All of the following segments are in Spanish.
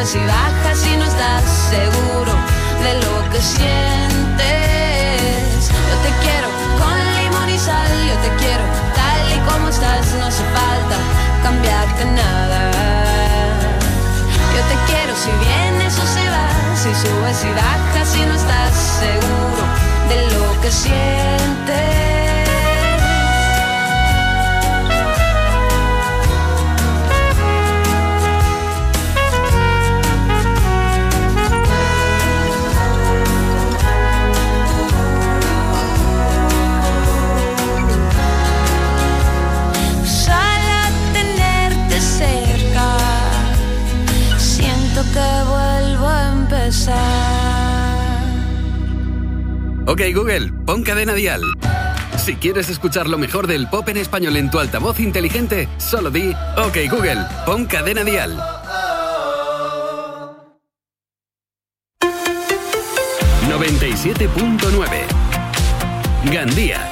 subes y bajas y no estás seguro de lo que sientes. Yo te quiero con limón y sal, yo te quiero tal y como estás, no hace falta cambiarte nada. Yo te quiero si vienes o se va, si subes y bajas y no estás seguro de lo que sientes. Que vuelvo a empezar. Ok, Google, pon Cadena Dial. Si quieres escuchar lo mejor del pop en español en tu altavoz inteligente, solo di ok, Google, pon Cadena Dial. 97.9 Gandía.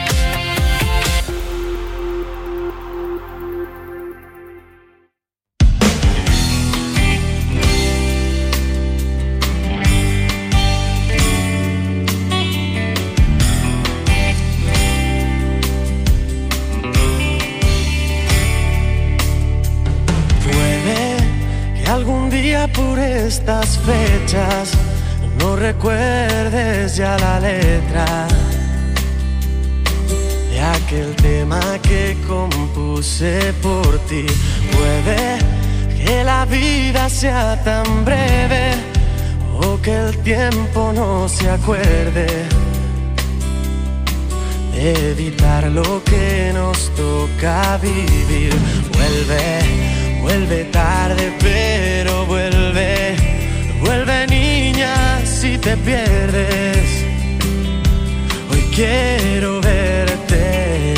Por estas fechas no recuerdes ya la letra de aquel tema que compuse por ti. Puede que la vida sea tan breve o que el tiempo no se acuerde de evitar lo que nos toca vivir. Vuelve tarde, pero vuelve niña si te pierdes. Hoy quiero verte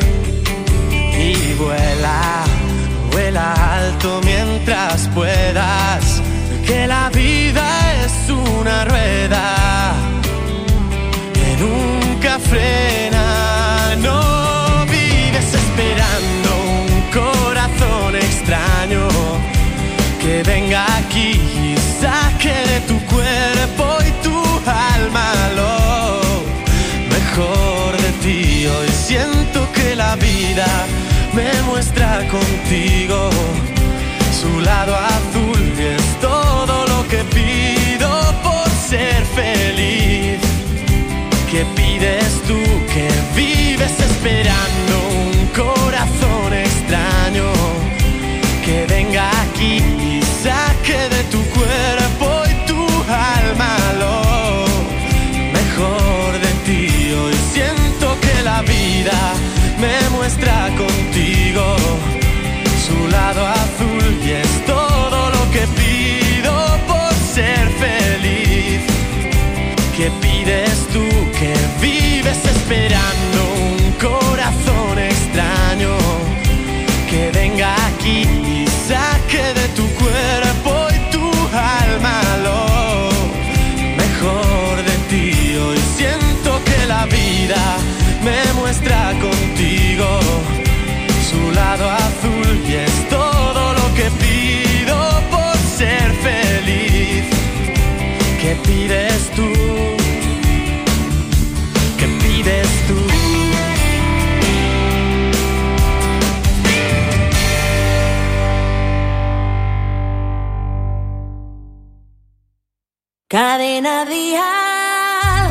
y vuela alto mientras puedas, que la vida es una rueda que nunca frena. No vives esperando un corazón extraño que venga aquí y saque de tu cuerpo y tu alma lo mejor de ti. Hoy siento que la vida me muestra contigo su lado azul y es todo lo que pido por ser feliz. ¿Qué pides tú que vives esperando un corazón extraño que venga aquí y saque de tu cuerpo y tu alma lo mejor de ti? Hoy siento que la vida me muestra contigo su lado azul y es todo lo que pido por ser feliz. ¿Qué pides tú que vives esperando un corazón extraño que venga aquí y saque de tu cuerpo y tu alma lo mejor de ti? Hoy siento que la vida me muestra contigo su lado azul y es todo lo que pido por ser feliz. ¿Qué pides tú? ¿Qué pides tú? Cadena Dial.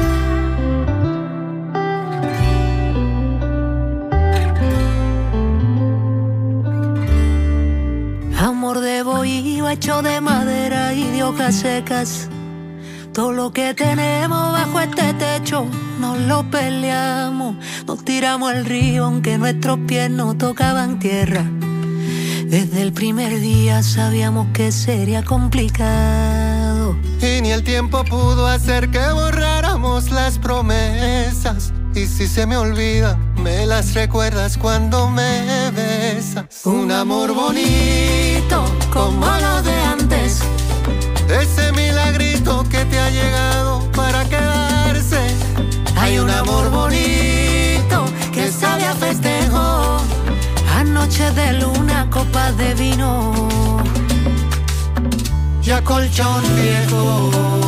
Amor de bohío hecho de madera y de hojas secas. Todo lo que tenemos bajo este techo nos lo peleamos. Nos tiramos al río aunque nuestros pies no tocaban tierra. Desde el primer día sabíamos que sería complicado. Y ni el tiempo pudo hacer que borráramos las promesas. Y si se me olvida, me las recuerdas cuando me besas. Un amor bonito como lo de antes. Ese milagrito que te ha llegado para quedarse. Hay un amor bonito que sabe a festejo. Anoche de luna, copas de vino. y a colchón viejo.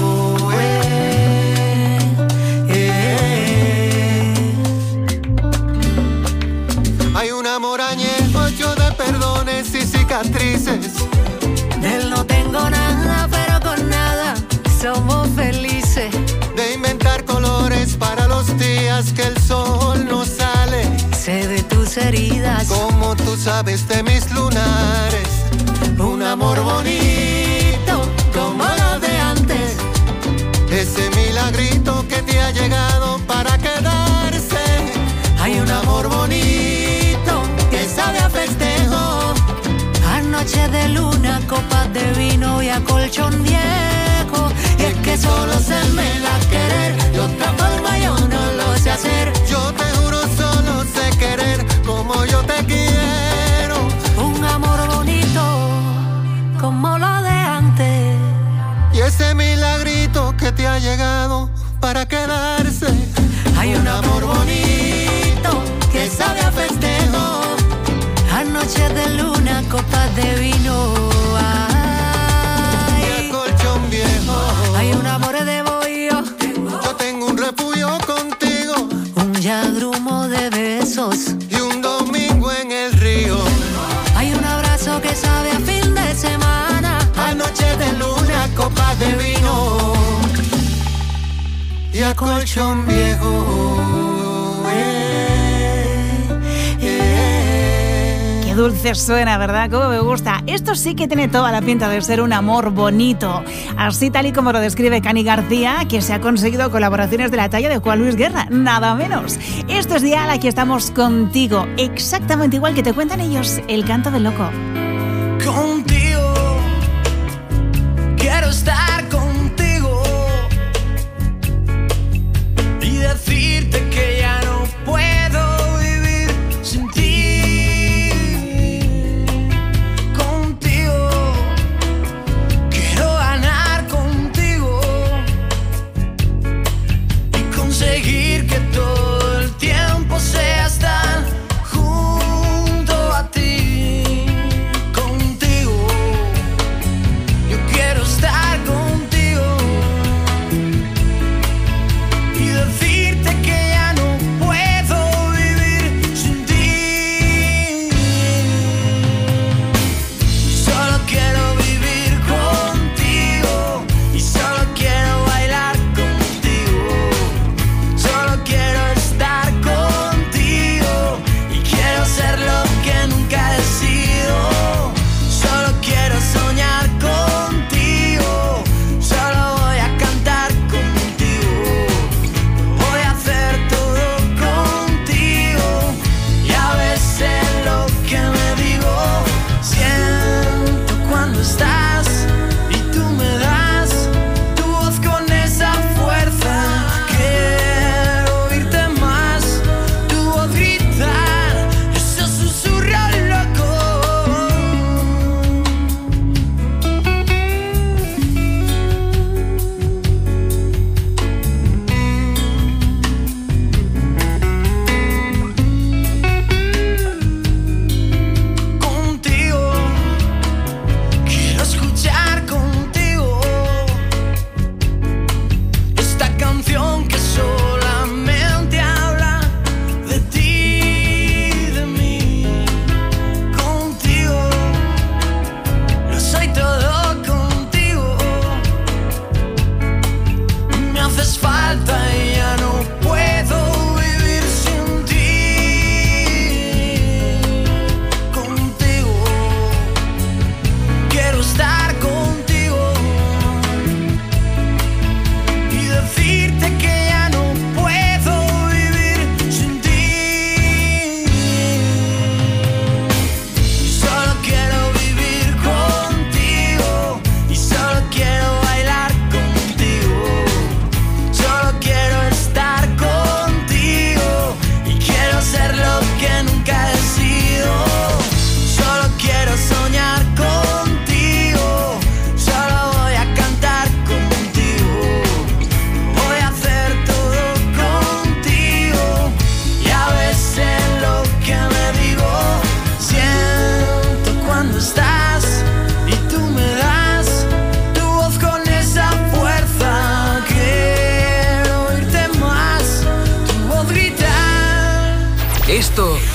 Hay un amor añejo hecho de perdones y cicatrices. De él no tengo nada, pero con nada somos felices. De inventar colores para los días que el sol no sale. Sé de tus heridas, como tú sabes de mis lunares. Un amor bonito como lo de antes. Ese milagrito que te ha llegado para quedarse. Hay un amor bonito que sabe a festejo. Anoche de luna, copas de vino y a colchón viejo. Y es que solo sé me la querer, de otra forma yo no lo sé hacer. Yo te juro solo sé querer como yo te quiero. Un amor bonito como lo de antes. Y ese milagrito que te ha llegado para quedarse. Hay un amor bonito que sabe a festejo. Anoche de luna, copas de vino. Ay, y a colchón viejo. Hay un amor de bohío. Yo tengo un refugio contigo. Un yagrumo de besos y un domingo en el río. Hay un abrazo que sabe a fin de semana. Anoche de luna, copas de vino y a colchón viejo. Qué dulce suena, ¿verdad? Cómo me gusta. Esto sí que tiene toda la pinta de ser un amor bonito. Así tal y como lo describe Cani García, que se ha conseguido colaboraciones de la talla de Juan Luis Guerra, nada menos. Esto es Dial, aquí estamos contigo. Exactamente igual que te cuentan ellos, El canto del loco. Contigo, quiero estar contigo y decirte que ya no puedo vivir sin ti. Contigo, quiero ganar contigo y conseguir que todo el tiempo sea estar junto a ti. Contigo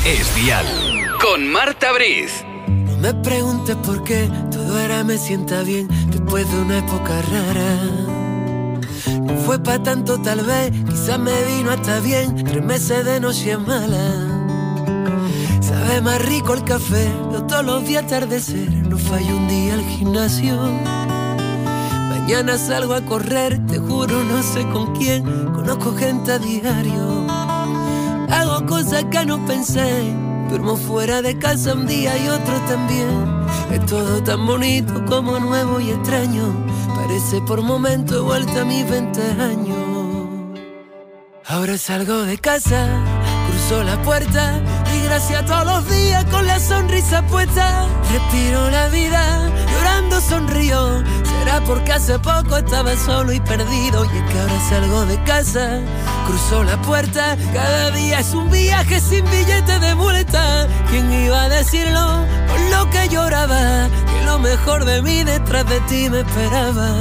es Dial. Con Marta Briz. No me preguntes por qué, todo ahora me sienta bien después de una época rara. No fue pa' tanto tal vez, quizás me vino hasta bien 3 meses de noche mala. Sabe más rico el café, veo todos los días atardecer. No fallo un día al gimnasio. Mañana salgo a correr, te juro no sé con quién. Conozco gente a diario. Hago cosas que no pensé. Duermo fuera de casa un día y otro también. Es todo tan bonito como nuevo y extraño. Parece por momentos he vuelto a mis 20 años. Ahora salgo de casa, cruzo la puerta y gracias todos los días con la sonrisa puesta. Respiro la vida, llorando sonrío. Será porque hace poco estaba solo y perdido. Y es que ahora salgo de casa, cruzo la puerta. Cada día es un viaje sin billete de vuelta. ¿Quién iba a decirlo? Con lo que lloraba, que lo mejor de mí detrás de ti me esperaba.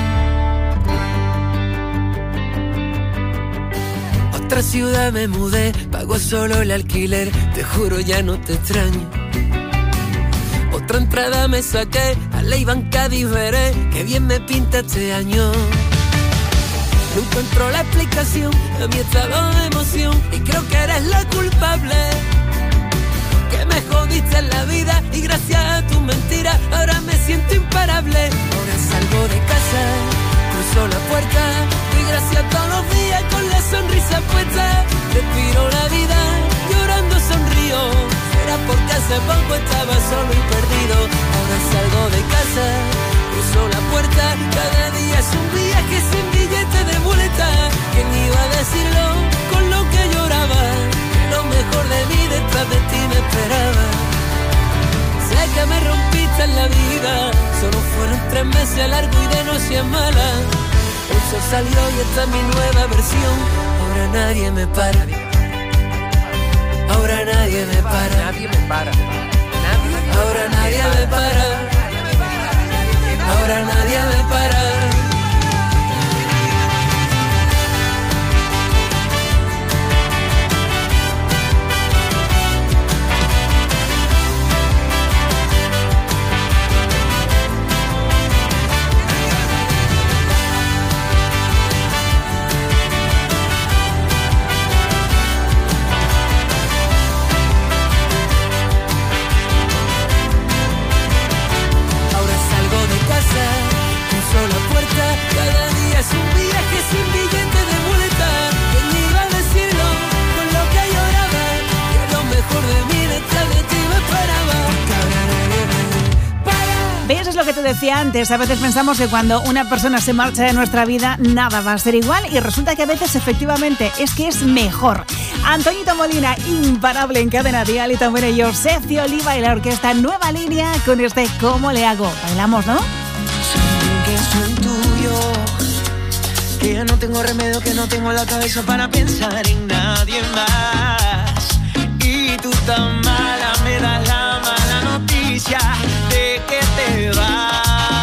Otra ciudad me mudé, pago solo el alquiler, te juro ya no te extraño. Otra entrada me saqué, a la Cádiz veré, que bien me pinta este año. No encuentro la explicación a mi estado de emoción y creo que eres la culpable. Que me jodiste en la vida y gracias a tu mentira ahora me siento imparable. Ahora salgo de casa, cruzo la puerta y gracias a todos los días con la sonrisa puesta. Respiro la vida, llorando sonrío. Era porque hace poco estaba solo y perdido. Ahora salgo de casa, cruzo la puerta. Cada día es un viaje sin billete de vuelta. ¿Quién iba a decirlo con lo que lloraba? Que lo mejor de mí detrás de ti me esperaba. Sé que me rompiste en la vida, solo fueron 3 meses largos y de noche mala. El sol salió y esta es mi nueva versión. Ahora nadie me para. Ahora nadie me para. Nadie me para. Ahora nadie me para. Ahora nadie me para. La puerta, cada día es un viaje sin billete de vuelta. ¿Quién iba a decirlo con lo que lloraba? Que lo mejor de mí detrás de ti me esperaba. ¿Ves? Es lo que te decía antes. A veces pensamos que cuando una persona se marcha de nuestra vida nada va a ser igual y resulta que a veces efectivamente es que es mejor. Antoñito Molina, imparable en Cadena Dial, y también ellos, Sergio Oliva y la orquesta Nueva Línea con este ¿Cómo le hago? Bailamos, ¿no? Que soy tuyo, que ya no tengo remedio, que no tengo la cabeza para pensar en nadie más. Y tú tan mala, me das la mala noticia de que te vas.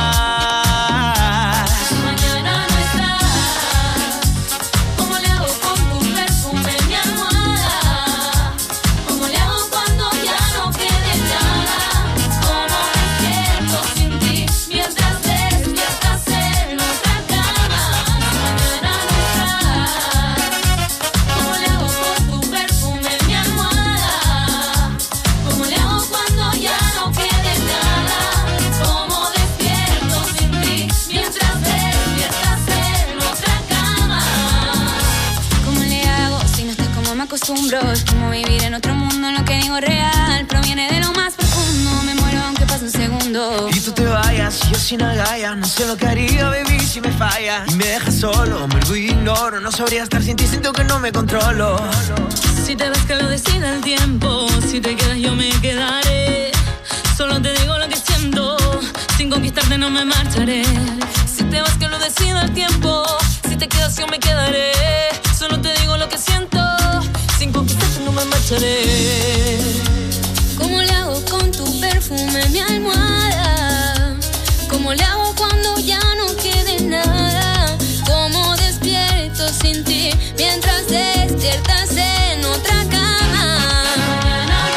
Mañana no estás. ¿Cómo le hago con tu perfume, mi almohada? ¿Cómo le hago cuando ya no quede nada? ¿Cómo despierto sin ti mientras despiertas en otra cama? Mañana no estás. ¿Cómo le hago con tu perfume, mi almohada? ¿Cómo le hago cuando ya no quede nada? ¿Cómo despierto sin ti mientras despiertas en otra cama? ¿Cómo le hago si no estás como me acostumbro? Es como vivir en otro mundo, lo que digo real proviene de lo más profundo. Me muero aunque pase un segundo. Y tú te vayas, yo sin agallas. No sé lo que haría, baby, si me falla. Y me dejas solo, me olvido y ignoro. No sabría estar sin ti, siento que no me controlo. Si te vas que lo decida el tiempo. Si te quedas yo me quedaré. Solo te digo lo que siento. Sin conquistarte no me marcharé. Si te vas que lo decida el tiempo. Si te quedas yo me quedaré. Solo te digo lo que siento. Sin conquistarte no me marcharé. ¿Cómo le hago con tu perfume, mi almohada? ¿Cómo le hago cuando ya no quede nada? ¿Cómo despierto sin ti mientras despiertas en otra cama? Mañana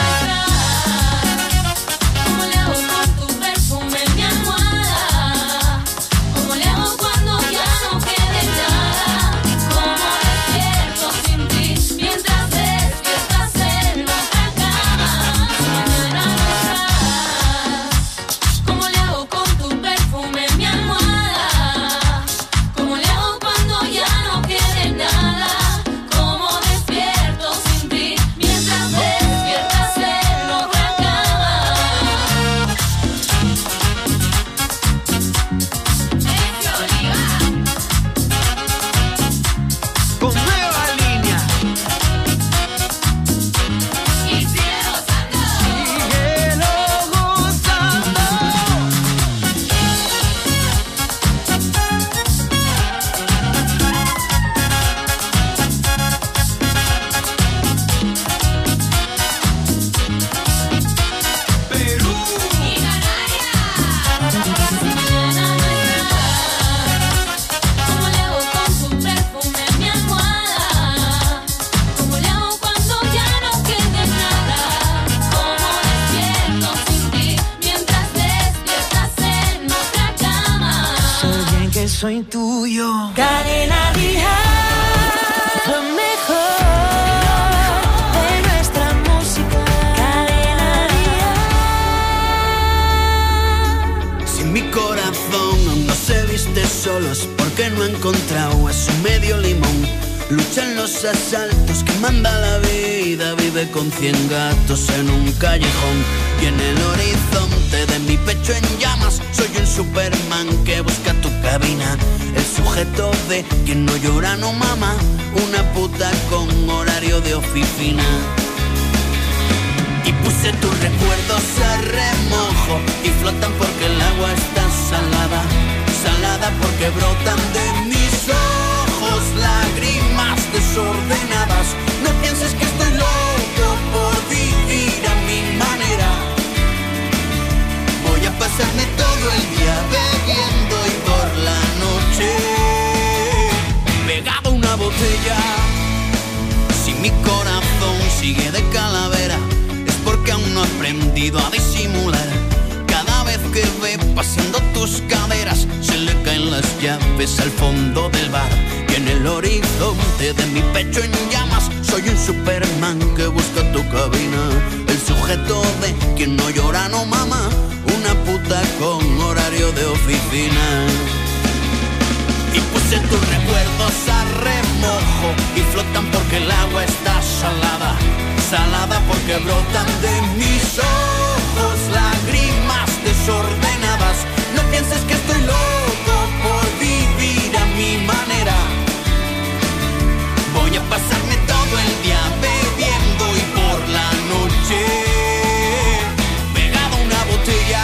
soy tuyo. Cadena Dial, lo mejor de nuestra música. Cadena Dial. Si mi corazón aún no se viste solo es porque no ha encontrado a su medio limón. Lucha en los asaltos que manda la vida, vive con 100 gatos en un callejón. Y en el horizonte de mi pecho en llamas, soy un Superman que busca tu cabina. El sujeto de quien no llora no mama, una puta con horario de oficina. Y puse tus recuerdos a remojo y flotan porque el agua está salada. Salada porque brotan de mis ojos lágrimas desordenadas. No pienses que estoy loco por vivir a mi manera. Voy a pasarme todo el día bebiendo y por la noche pegado a una botella. Si mi corazón sigue de calavera es porque aún no he aprendido a disimular. Cada vez que ve paseando tus caderas se le caen las llaves al fondo del bar. Y en el horizonte de mi pecho en llamas soy un Superman que busca tu cabina. El sujeto de quien no llora no mama, una puta con horario de oficina. Y puse tus recuerdos a remojo y flotan porque el agua está salada. Salada porque brotan de mis ojos lágrimas desordenadas. No pienses que estoy loco por vivir a mi manera. Voy a pasarme todo el día bebiendo y por la noche pegado a una botella.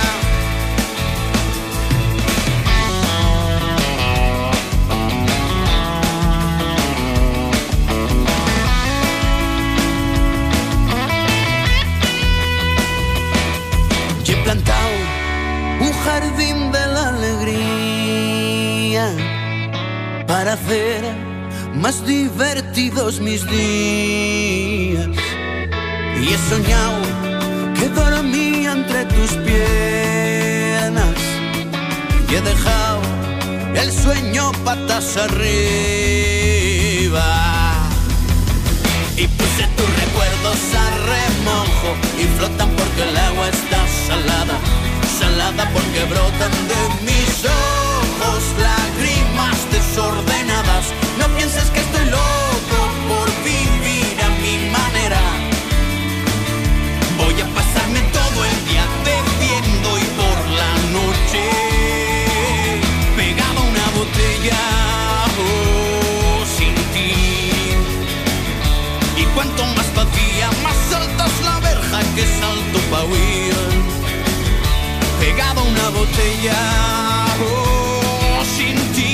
Y he plantado un jardín de la alegría para hacer más divertidos mis días. Y he soñado que dormía entre tus piernas y he dejado el sueño patas arriba. Y puse tus recuerdos a remojo y flotan porque el agua está salada. Salada porque brotan de mis ojos lágrimas desordenadas. No pienses que estoy loco por vivir a mi manera. Voy a pasarme todo el día bebiendo y por la noche pegado a una botella, oh, sin ti. Y cuanto más vacía, más alta es la verja que salto pa' huir. Pegado a una botella, oh, sin ti.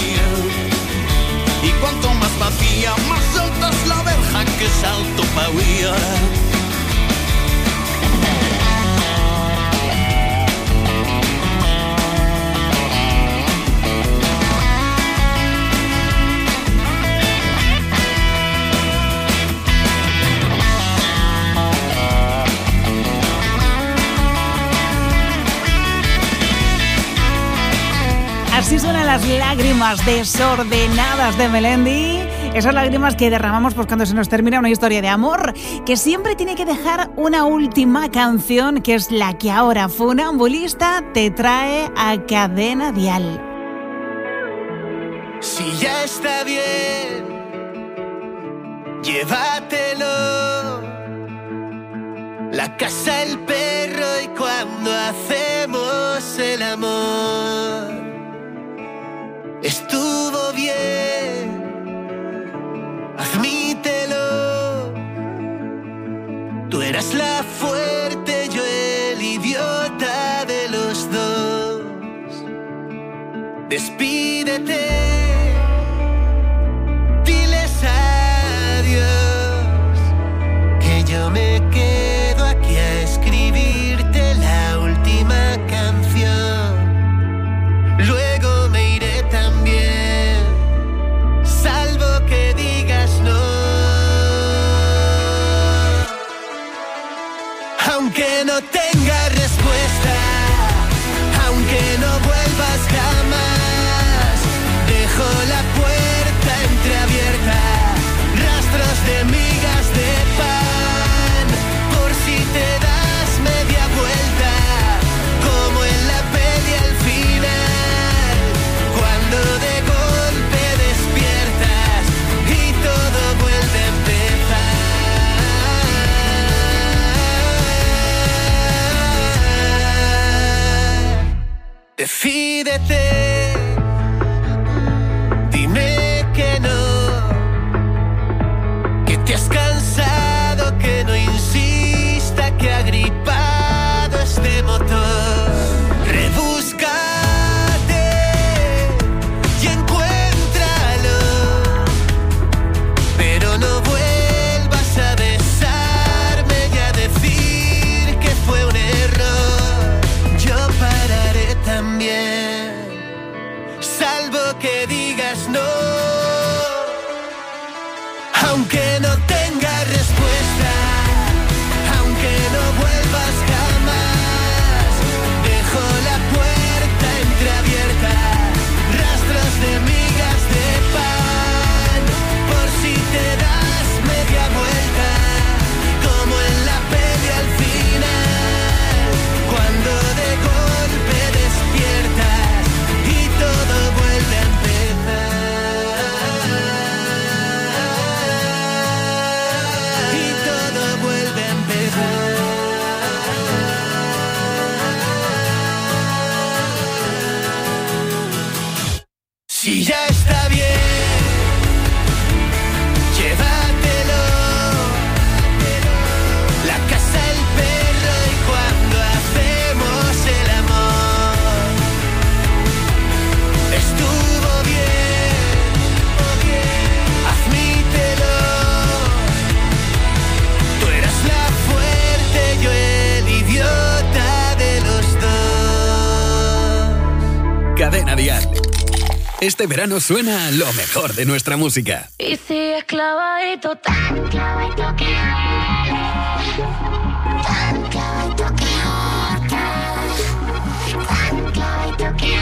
Y cuanto más vacía, más alta es la verja que salto pa' huir. Así suenan las lágrimas desordenadas de Melendi. Esas lágrimas que derramamos pues cuando se nos termina una historia de amor, que siempre tiene que dejar una última canción, que es la que ahora Funambulista te trae a Cadena Dial. Si ya está bien, llévatelo. La casa, el perro y cuando hacemos el amor. Estuvo bien, admítelo. Tú eras la fuerte, yo el idiota de los dos. Despídete, diles adiós, que yo me quedo aquí a escribirte la última canción. Luego me iré también, salvo que digas no. Aunque no tenga respuesta, aunque no vuelvas jamás, Decídete, dime que no, que te has cansado, que no insista, que ha gripado este motor. Rebúscate y encuéntralo, pero no vuelvas a besarme y a decir que fue un error. Yo pararé también, salvo que digas no, aunque no tenga respuesta, aunque no vuelvas jamás. Dejo la puerta entreabierta, rastros de migas de pan, por si te das media vuelta, como en la peli al final, cuando de golpe despiertas y todo vuelve a empezar, y todo vuelve a empezar. Si ya está bien, llévatelo, la casa, el perro y cuando hacemos el amor. Estuvo bien, admítelo. Tú eras la fuerte, yo el idiota de los dos. Cadena Dial. Este verano suena lo mejor de nuestra música. Y si es clavadito, tan clavadito que tan clavadito que tan clavadito que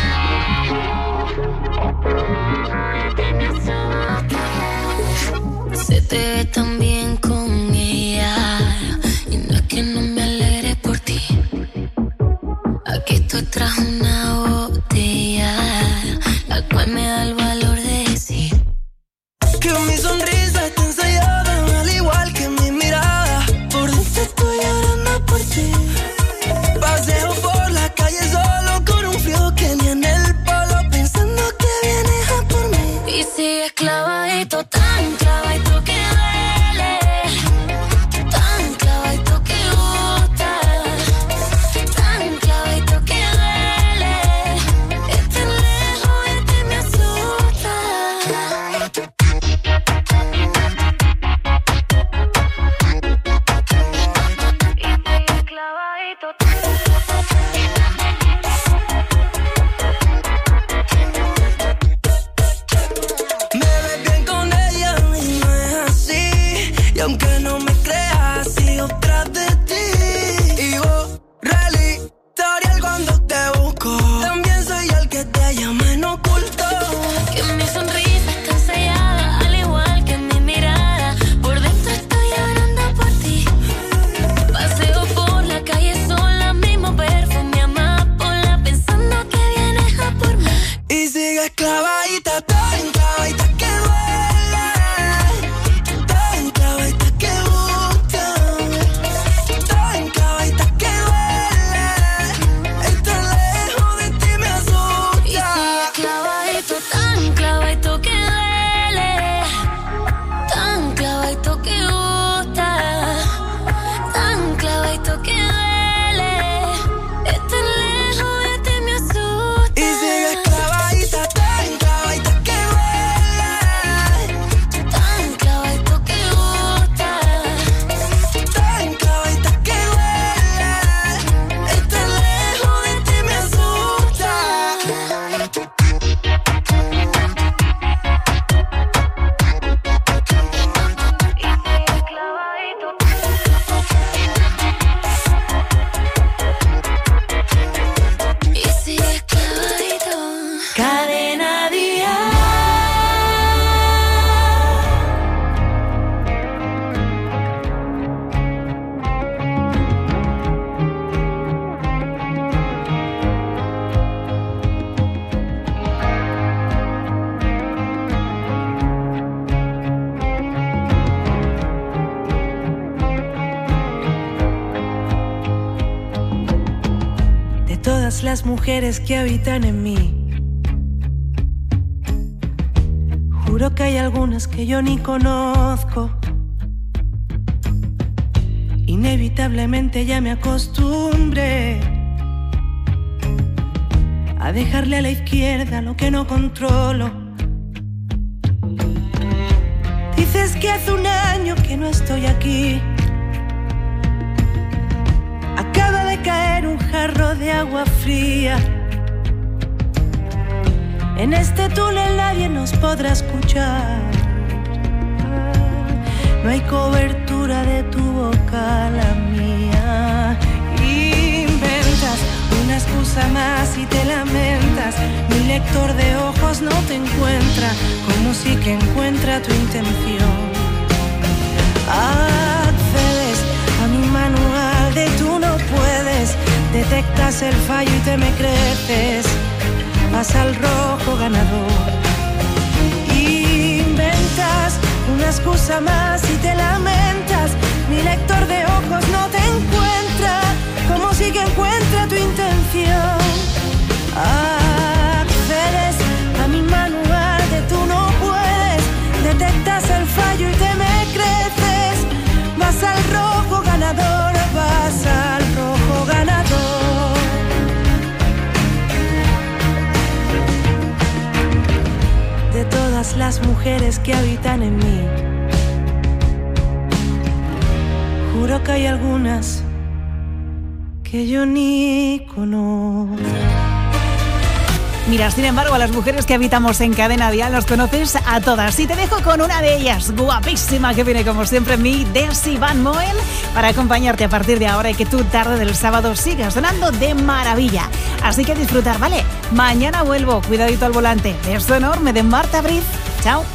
se te ve tan bien con ella y no es que no me alegre por ti. Aquí estoy tras una botella, la cual me da el valor de decir que mi sonrisa está ensayada, al igual que mi mirada. Por dentro estoy llorando por todas las mujeres que habitan en mí. Juro que hay algunas que yo ni conozco. Inevitablemente ya me acostumbré a dejarle a la izquierda lo que no controlo. Dices que hace un año que no estoy aquí. Acaba de caer un jarro de agua fría. En este túnel nadie nos podrá escuchar. No hay cobertura de tu boca, la mía. Inventas una excusa más y te lamentas. Mi lector de ojos no te encuentra, como si que encuentra tu intención. Accedes a mi manual de tú no puedes. Detectas el fallo y te me creces. Vas al rojo ganador. Inventas una excusa más y te lamentas. Mi lector de ojos no te encuentra, como si que encuentra tu intención. Accedes a mi manual de tú no puedes. Detectas el fallo y te me creces. Vas al rojo ganador, vas al rojo ganador. De todas las mujeres que habitan en mí, juro que hay algunas que yo ni conozco. Mira, sin embargo, a las mujeres que habitamos en Cadena Dial los conoces a todas. Y te dejo con una de ellas, guapísima, que viene como siempre en mí, Desi Van Moen, para acompañarte a partir de ahora y que tu tarde del sábado siga sonando de maravilla. Así que disfrutar, ¿vale? Mañana vuelvo, cuidadito al volante. Beso enorme de Marta Briz. Chao.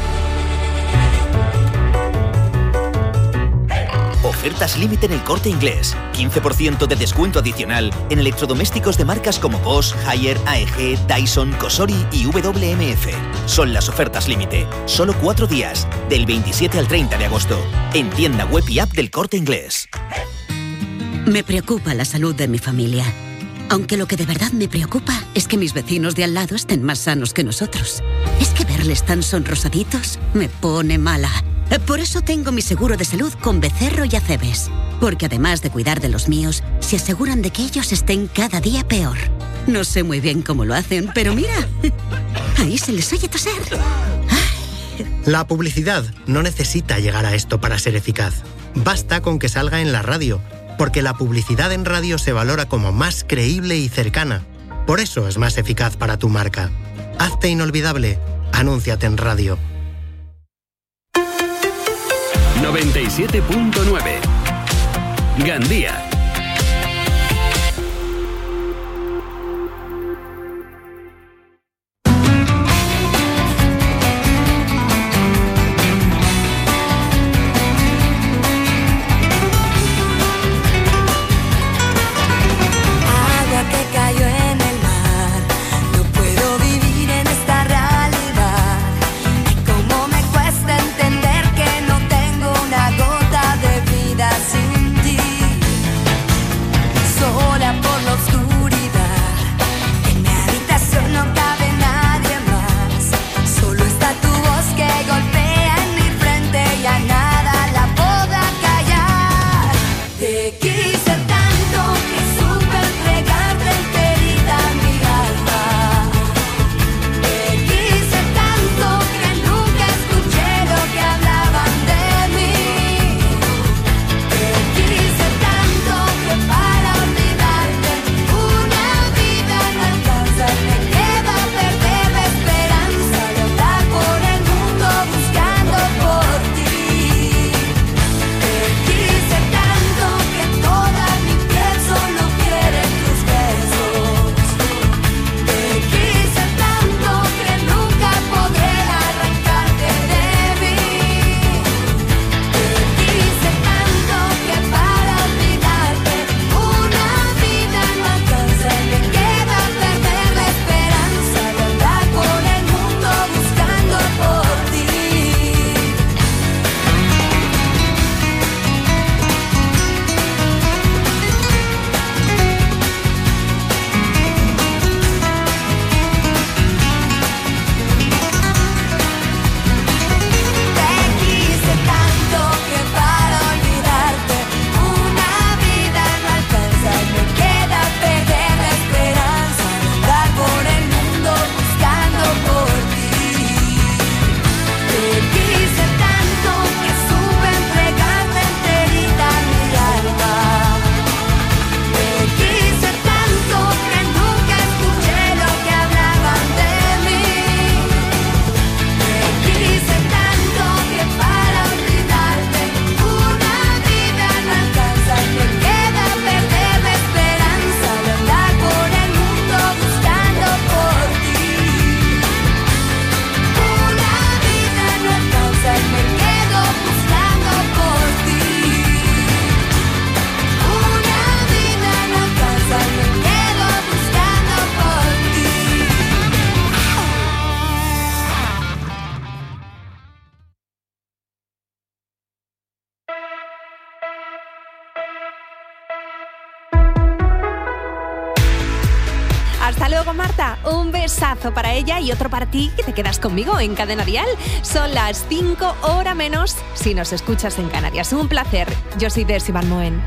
Ofertas límite en El Corte Inglés. 15% de descuento adicional en electrodomésticos de marcas como Bosch, Haier, AEG, Dyson, Cosori y WMF. Son las ofertas límite. Solo 4 días, del 27 al 30 de agosto. En tienda web y app del Corte Inglés. Me preocupa la salud de mi familia. Aunque lo que de verdad me preocupa es que mis vecinos de al lado estén más sanos que nosotros. Es que verles tan sonrosaditos me pone mala. Por eso tengo mi seguro de salud con Becerro y Acebes. Porque además de cuidar de los míos, se aseguran de que ellos estén cada día peor. No sé muy bien cómo lo hacen, pero mira, ahí se les oye toser. La publicidad no necesita llegar a esto para ser eficaz. Basta con que salga en la radio, porque la publicidad en radio se valora como más creíble y cercana. Por eso es más eficaz para tu marca. Hazte inolvidable. Anúnciate en radio. 97.9 Gandía. Sin ti Hasta luego, Marta. Un besazo para ella y otro para ti, que te quedas conmigo en Cadena Dial. Son las 5 horas menos si nos escuchas en Canarias. Un placer. Yo soy Desi Balmoen.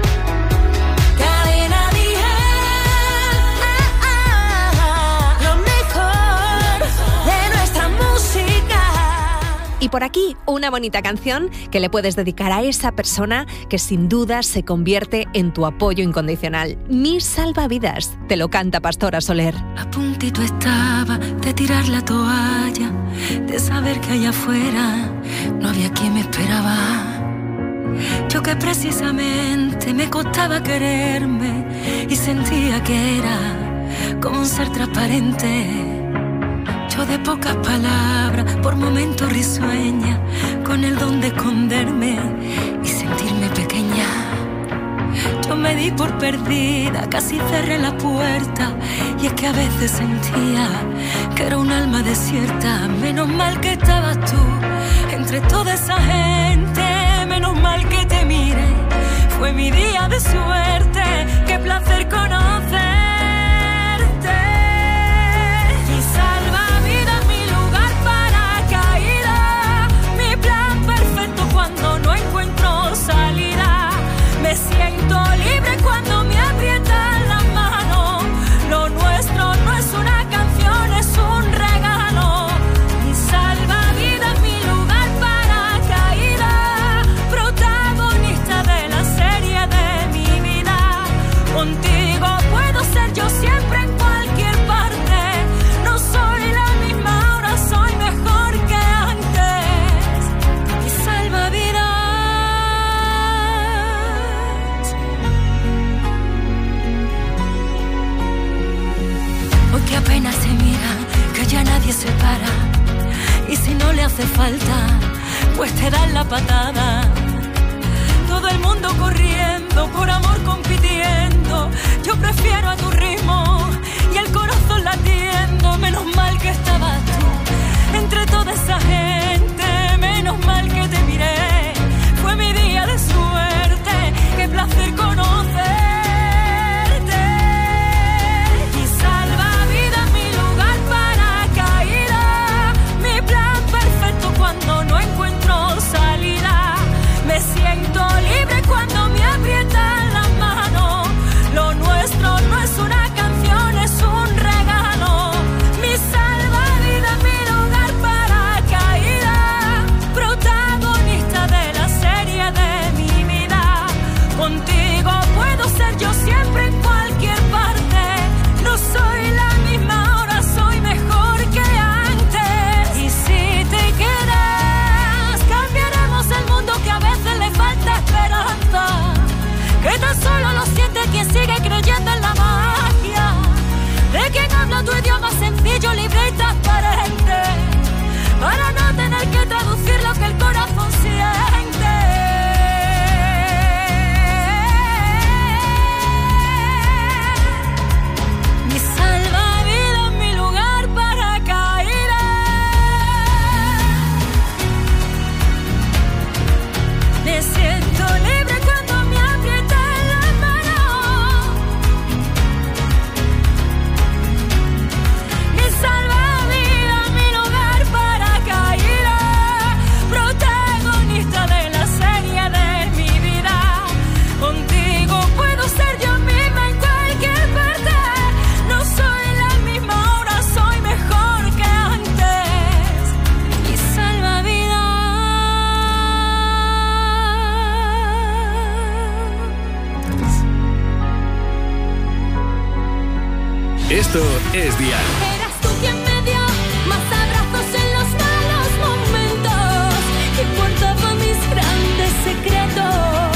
Y por aquí, una bonita canción que le puedes dedicar a esa persona que sin duda se convierte en tu apoyo incondicional. Mi salvavidas, te lo canta Pastora Soler. A puntito estaba de tirar la toalla, de saber que allá afuera no había quien me esperaba. Yo que precisamente me costaba quererme y sentía que era como un ser transparente. Yo de pocas palabras, por momentos risueña, con el don de esconderme y sentirme pequeña. Yo me di por perdida, casi cerré la puerta, y es que a veces sentía que era un alma desierta. Menos mal que estabas tú entre toda esa gente, menos mal que te miré. Fue mi día de suerte, qué placer conocerte. Cuando no encuentro salida, me siento libre cuando me aprietan la mano. Lo nuestro no es una canción, es un regalo. Mi salvavidas, mi lugar para caída, protagonista de la serie de mi vida. Contigo puedo ser yo siempre en cualquier parte. No soy la misma, ahora soy mejor que antes. Mi salvavidas. Porque apenas se mira, que ya nadie se para. Y si no le hace falta, pues te dan la patada. Todo el mundo corriendo, por amor compitiendo. Yo prefiero a tu ritmo y el corazón latiendo. Menos mal que estabas tú entre toda esa gente. Menos mal que te miré. Fue mi día de suerte. Qué placer conocerte. Mi salvavidas, mi lugar para caída. Mi plan perfecto cuando no encuentro salida. Me siento libre cuando me aprietan la mano. Lo nuestro no es una canción, es un regalo. Mi salvavidas, mi lugar para caída, protagonista de la serie de mi vida. Contigo puedo ser yo siempre en cualquier parte. No soy la misma, ahora soy mejor que antes. Y si te quedas, cambiaremos el mundo, que a veces le falta esperanza. Que tan solo lo siente quien sigue creyendo en la magia de quien habla tu idioma sencillo, libre y transparente, para no tener que traducir lo que el corazón siente. Mi salvavidas, mi lugar para caída. Me siento libre cuando me aprietan la mano. Mi salvavidas, mi lugar para caída, protagonista de la serie de mi vida. Contigo puedo ser yo misma en cualquier parte. No soy la misma, ahora soy mejor que antes. Mi salvavidas. Esto es Dial. Eras tú quien me dio más abrazos en los malos momentos, que guardaba mis grandes secretos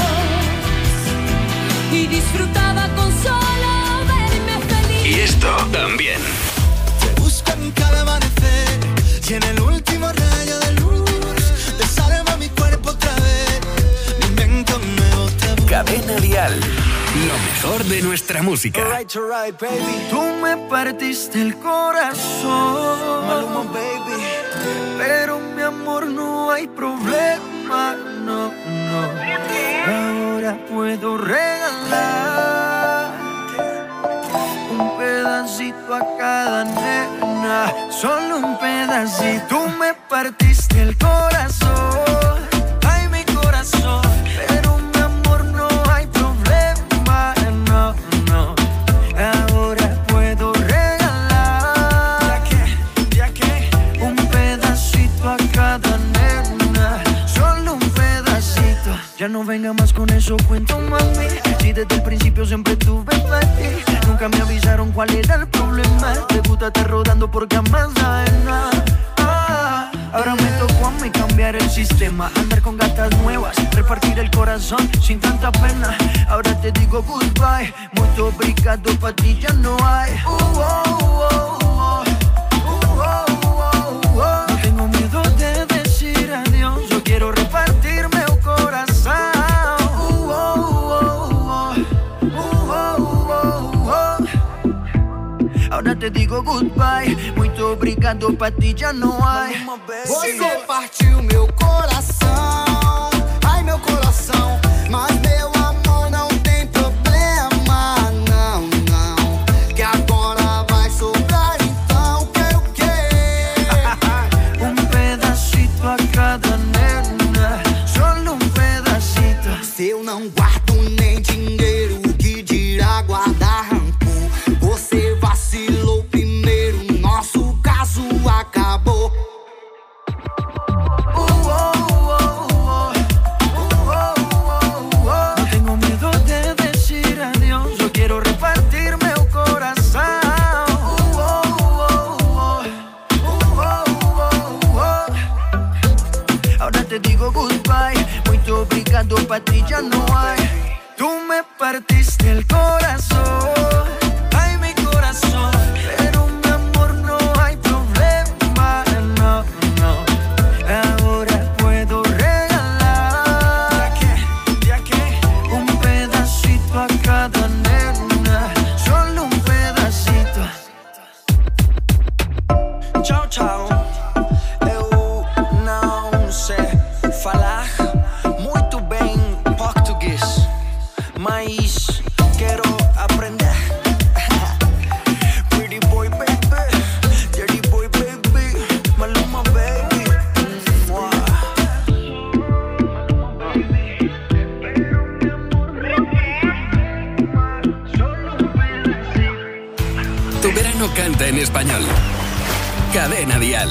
y disfrutaba con solo verme feliz. Y esto también. Te busco en cada amanecer y en el último rayo de luz desarma mi cuerpo otra vez. Mi invento nuevo tabú. Cadena Dial. Lo mejor de nuestra música. Alright, baby. Tú me partiste el corazón, Maluma, baby. pero mi amor no hay problema, no, no. Ahora puedo regalar un pedacito a cada nena, solo un pedacito. Tú me partiste el corazón, ay mi corazón, pero mi amor no hay problema, no, no. Ahora puedo regalar, ya que un pedacito a cada nena, solo un pedacito. Ya no venga más con eso, cuento mami, si desde el principio siempre tuve para ti. Nunca me avisaron cuál era el problema. Te gusta estar rodando porque jamás sabes nada. Ahora me tocó a mí cambiar el sistema, andar con gatas nuevas, repartir el corazón sin tanta pena. Ahora te digo goodbye, muito obrigado, pa' ti ya no hay. No tengo miedo de decir adiós, yo quiero repartirme el corazón. Ahora te digo goodbye, muito obrigado, pa' ti já não há. Você partiu meu coração, ai meu coração, mas meu amor não tem problema, não, não. Que agora vai sobrar, então quero o quê? Pedacito a cada nena, solo pedacito. Se eu não guardo nem dinheiro, que dirá guardar rancor? Você vacilou primeiro, nosso caso acabou. No tengo miedo de decir adiós, yo quiero repartirme el corazón. Ahora te digo goodbye, muito obrigado, pa' ti ya no hay. Tú me partiste el corazón, ay mi corazón, pero mi amor no hay problema, no, no. Ahora puedo regalar, ya que un pedacito a cada nena, solo un pedacito. Tchau, tchau. Eu não sei falar muito bem português, mas quero aprender. Pretty boy baby, dirty boy baby, Maluma baby. Tu verano canta en español. Cadena Dial.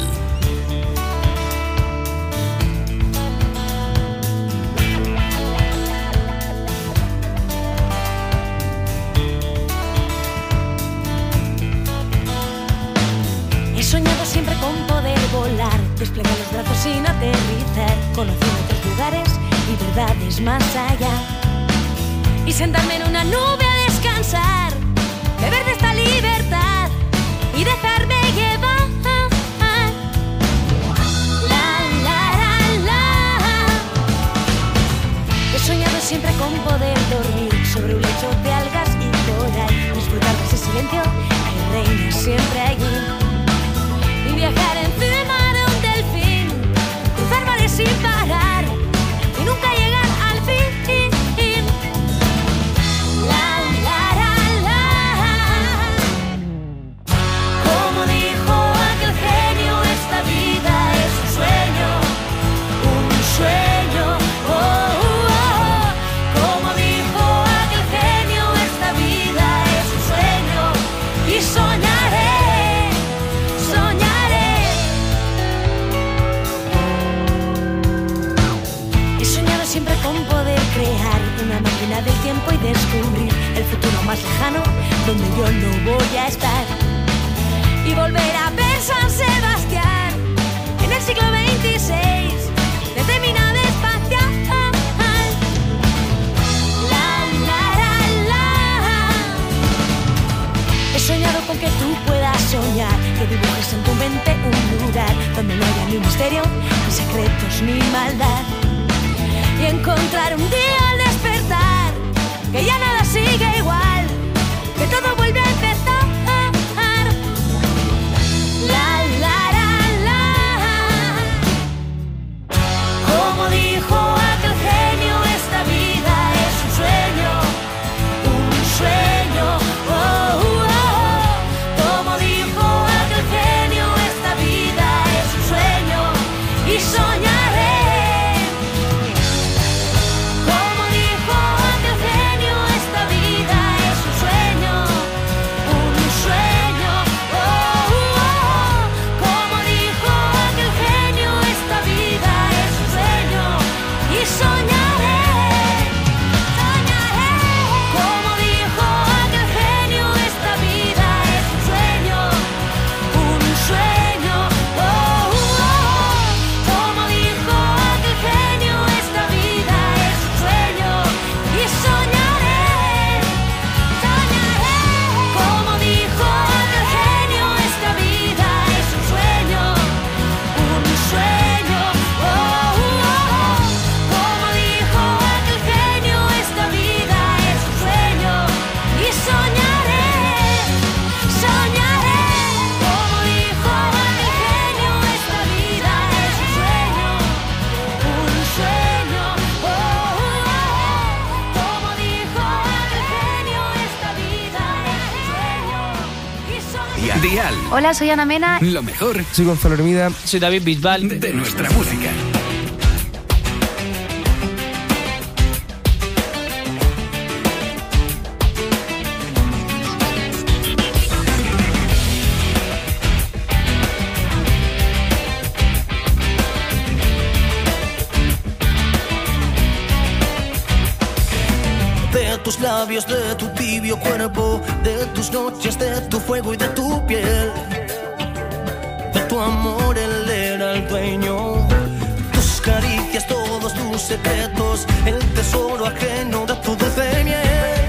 He soñado siempre con poder volar, desplegar los brazos sin aterrizar, conociendo otros lugares y verdades más allá. Y sentarme en una nube a descansar, beber de esta libertad y dejarme llevar. La, la, la, la. He soñado siempre con poder dormir sobre un lecho de algas y coral, disfrutar de ese silencio que reina siempre allí. Y viajar encima de un delfín, cruzar mares sin parar y nunca llegar al fin. La, la, la, la. Como dijo aquel genio, esta vida es un sueño, un sueño. Oh, oh, oh. Como dijo aquel genio, esta vida es un sueño y soñaré. Siempre con poder crear una máquina del tiempo y descubrir el futuro más lejano donde yo no voy a estar. Y volver a ver San Sebastián en el siglo XXVI, desde mi nave espacial. La, la, la, la. He soñado con que tú puedas soñar, que dibujes en tu mente un lugar donde no haya ni misterio, ni secretos, ni maldad. Y encontrar un día al despertar que ya nada sigue igual, que todo vuelve a empezar. La, la, la, la. Como dijo aquel genio, esta vida es un sueño, un sueño. Oh, oh, oh. Como Cadena Dial. Hola, soy Ana Mena. Lo mejor. Soy Gonzalo Hermida. Soy David Bisbal. De nuestra música. De tus labios, de tu tibio cuerpo, de tus noches, de tu fuego y de tu piel. De tu amor él era el dueño. Tus caricias, todos tus secretos, el tesoro ajeno de tu dulce miel.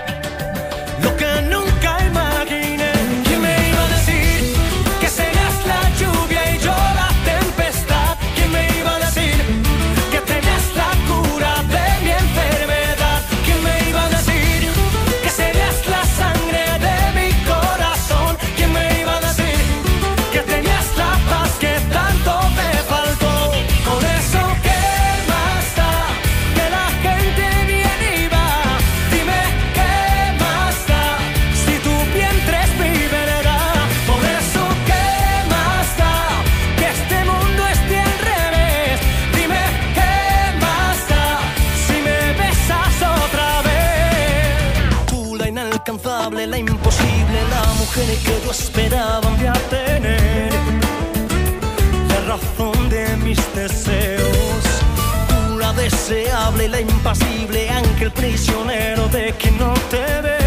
Lo que nunca imaginé. ¿Quién me iba a decir que serías la lluvia y yo la tempestad? ¿Quién me iba a decir que tenías la cura de mi enfermedad? ¿Quién me iba a decir que serías la sangre de mi corazón? ¿Quién me iba a decir que tenías la paz que tanto me faltó? Por eso, ¿qué más da que la gente viene y va? Dime, ¿qué más da si tu vientre es mi verdad? Por eso, ¿qué más da que este mundo esté al revés? Dime, ¿qué más da si me besas otra vez? Tú, la inalcanzable, la imposible, la mujer que yo esperaba un día tener, la razón de mis deseos. Tú, la deseable, la impasible, ángel prisionero de quien no te ve,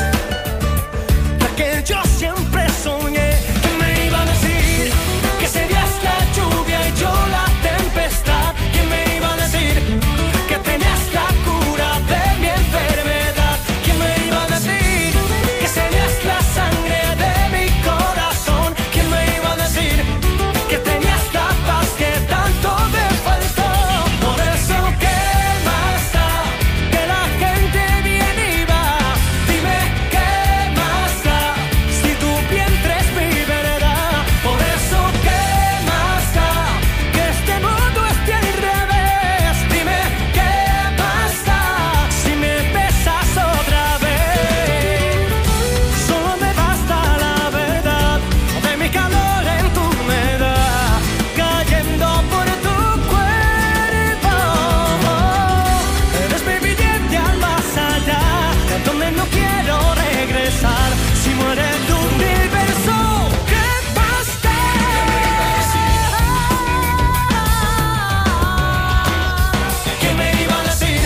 la que yo siempre soñé. ¿Quién me iba a decir que serías la lluvia y yo la tempestad? ¿Quién me iba a decir que tenías la cura de mi enfermedad? ¿Quién me iba a decir que serías la sangre de mi corazón? ¿Quién me iba a decir que tenías la paz que tanto me faltó? Por eso, ¿qué más da que la gente viene y va? Dime, ¿qué más da si tu vientre es mi verdad? Por eso, ¿qué más da que este mundo esté al revés? Dime, ¿qué más da si me besas otra vez? Solo me basta la verdad de mi calor en tu humedad, cayendo por tu cuerpo. Eres mi billete al más allá, donde no quiero regresar. Si muere tu universo, ¿qué basta? ¿Quién me iba a decir?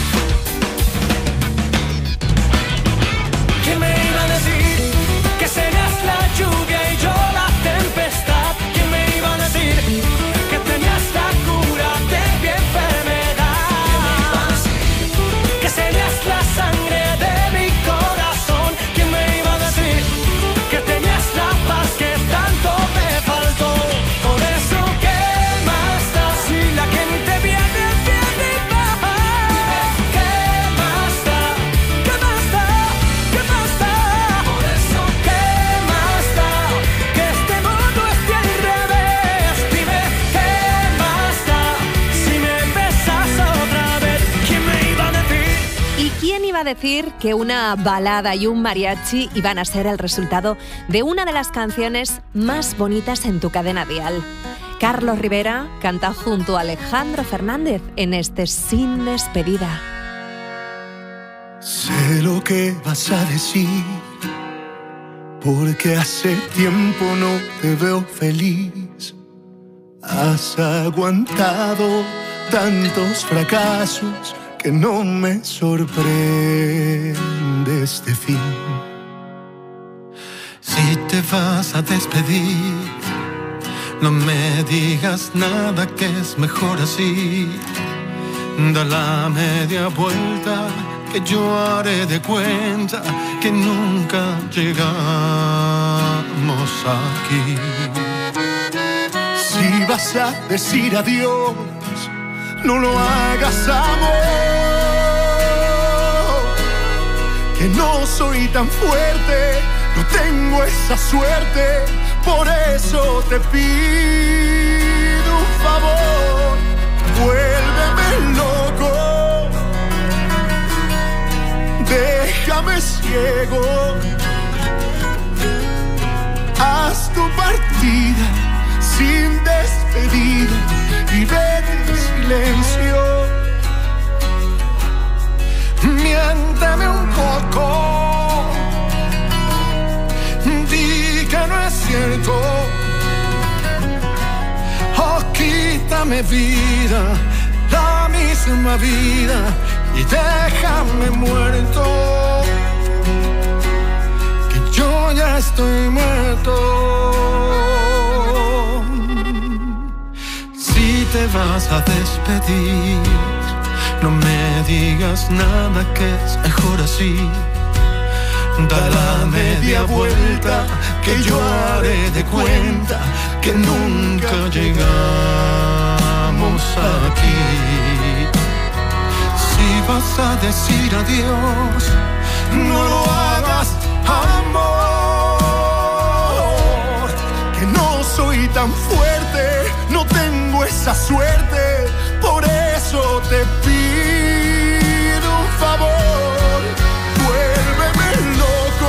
¿Quién me iba a decir que serías la lluvia y yo la tempestad? ¿Quién me iba a decir que tenías la cura de mi enfermedad? Que serías la sangre de mi corazón. ¿Quién me iba a decir que tenías la paz que tanto me faltó? Por eso, ¿qué más da si la gente viene y va? ¿Qué más da? ¿Qué más da? ¿Qué más da? Por eso, ¿qué más da que este mundo esté al revés? Dime, ¿qué más da si me besas otra vez? ¿Quién me iba a decir? ¿Y quién iba a decir que una balada y un mariachi iban a ser el resultado de una de las canciones más bonitas en tu cadena dial? Carlos Rivera canta junto a Alejandro Fernández en este Sin Despedida. Sé lo que vas a decir, porque hace tiempo no te veo feliz. Has aguantado tantos fracasos que no me sorprende este fin. Si te vas a despedir, no me digas nada, que es mejor así. Da la media vuelta, que yo haré de cuenta que nunca llegamos aquí. Si vas a decir adiós, no lo hagas, amor, que no soy tan fuerte, no tengo esa suerte. Por eso te pido un favor, vuélveme loco, déjame ciego, partida, sin despedida, y vete en silencio. Miénteme un poco, di que no es cierto, oh, quítame vida, la misma vida, y déjame muerto, que yo ya estoy muerto. Si te vas a despedir, no me digas nada, que es mejor así. Da la media vuelta, que yo haré de cuenta que nunca llegamos aquí. Si vas a decir adiós, no lo hagas, amor, que no soy tan fuerte, no tengo esa suerte, por eso te pido un favor, vuélveme loco,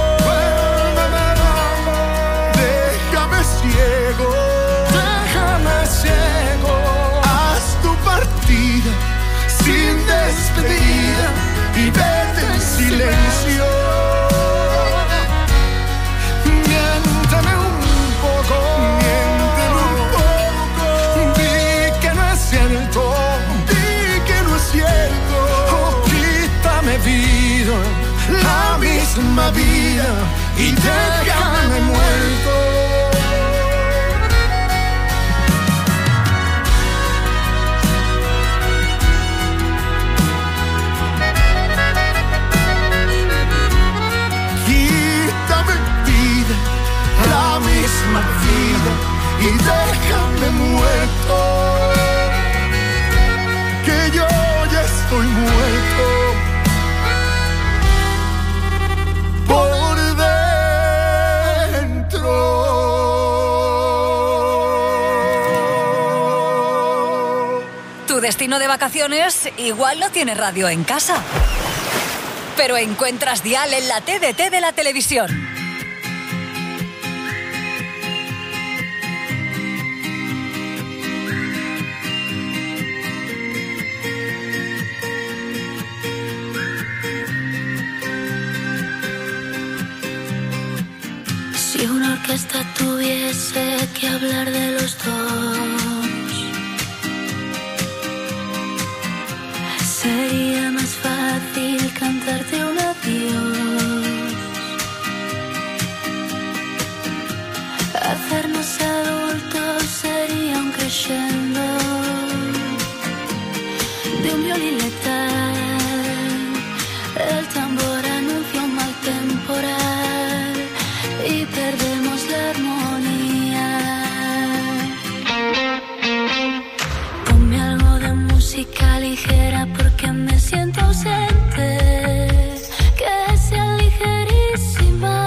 déjame ciego, haz tu partida sin despedida y vete en silencio. Miénteme un poco, di que no es cierto, oh, quítame vida, la misma vida, y déjame muerto. Quítame vida, la misma vida, y déjame muerto, que yo ya estoy muerto por dentro. Tu destino de vacaciones igual no tiene radio en casa, pero encuentras Dial en la TDT de la televisión. Si una orquesta tuviese que hablar de los dos, sería más fácil cantarte un adiós, hacernos adultos sería un crescendo de un violín letal, el tambor anuncia un mal temporal y perdemos la armonía. Ponme algo de música ligera porque me siento ausente, que sea ligerísima,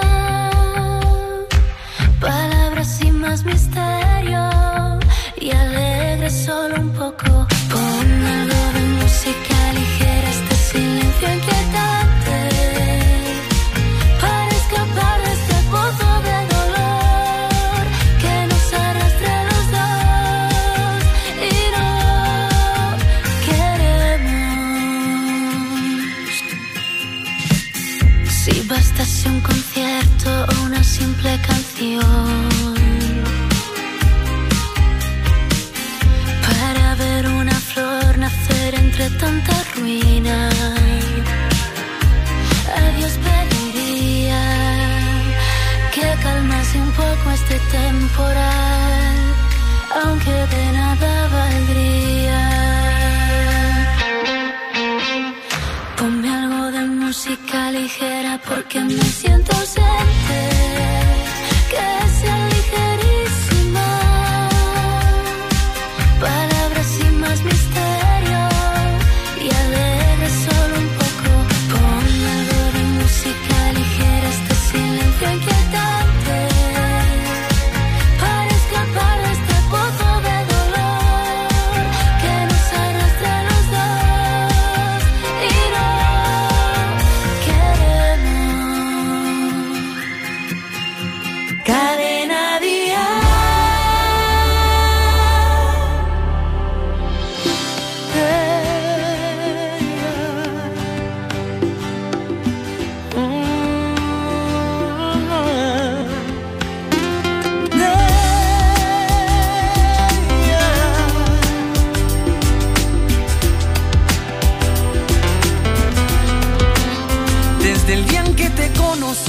palabras sin más misterio y alegre solo un poco. Ponme algo de música ligera, este silencio inquietante, para escapar de este pozo de dolor que nos arrastra a los dos y no queremos. Si bastase un concierto o una simple canción para ver una flor nacer entre tanta ruina, a Dios pediría que calmase un poco este temporal, aunque de nada valdría. Ponme algo de música ligera porque me siento ausente, que sea ligerísima, palabras sin más misterio y alegre solo un poco. Ponme algo de música ligera, este silencio inquietante, para escapar de este pozo de dolor que nos arrastra a los dos y no queremos.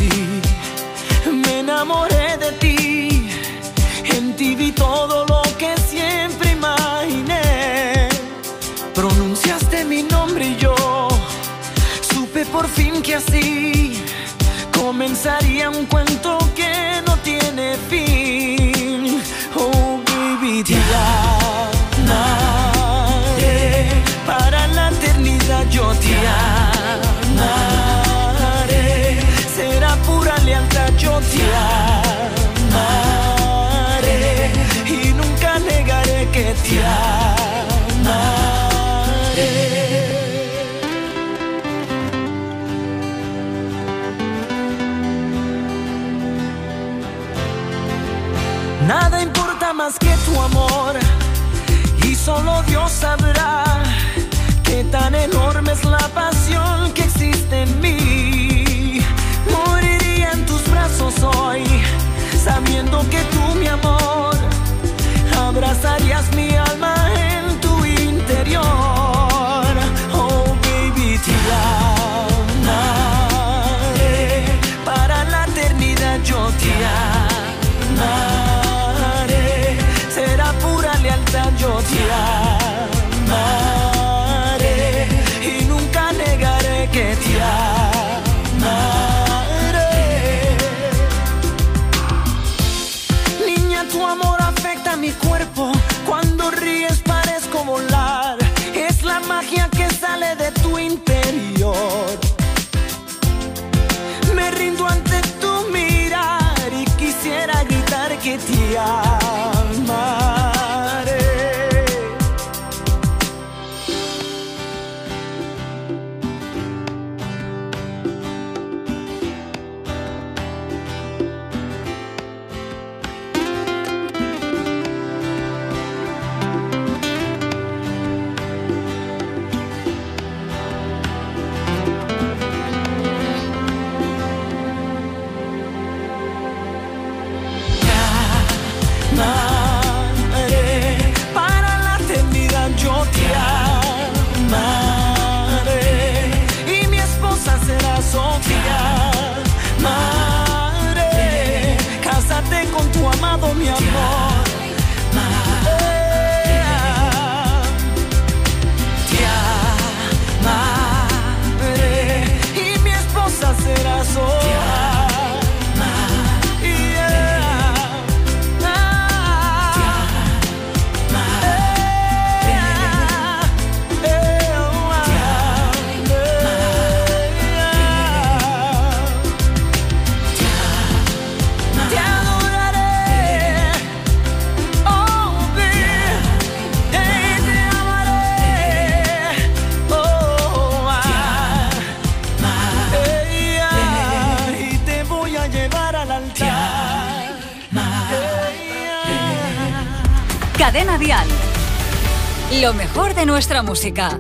conocí, me enamoré de ti. En ti vi todo lo que siempre imaginé. Pronunciaste mi nombre y yo supe por fin que así comenzaría un cuento que no tiene fin. Oh baby, te amaré, para la eternidad yo te amaré. Será pura lealtad, yo te amaré y nunca negaré que te amaré. Nada importa más que tu amor, y solo Dios sabrá qué tan enorme es la pasión que existe en mí. Moriría en tus brazos hoy, sabiendo que tú, mi amor, abrazarías mi alma en tu interior. Oh baby, te amaré, para la eternidad yo te amaré. Será pura lealtad, yo te amaré y nunca negaré que te amaré. Niña, tu amor afecta mi cuerpo. Cuando ríes parezco volar. Es la magia que sale de tu interior. Me rindo ante tu mirar y quisiera gritar que te amaré. Para la eternidad yo te amaré y mi esposa será Sofía. Amaré, cásate con tu amado, mi amor. Te amaré y mi esposa será Sofía. Cadena Dial. Lo mejor de nuestra música.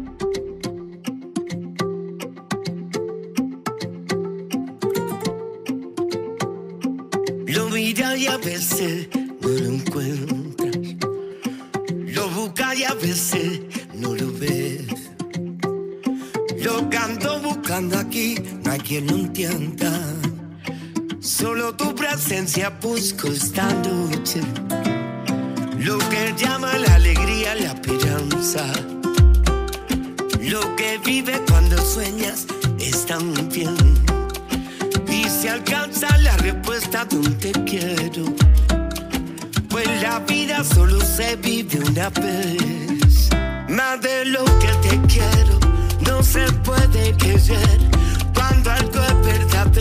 Lo miras y a veces no lo encuentras. Lo buscas y a veces no lo ves. Lo que ando buscando aquí no hay quien lo entienda. Solo tu presencia busco esta noche. Lo que llama la alegría, la esperanza. Lo que vive cuando sueñas es tan bien. Y se alcanza la respuesta de un te quiero. Pues la vida solo se vive una vez. Más de lo que te quiero no se puede querer. Cuando algo es verdad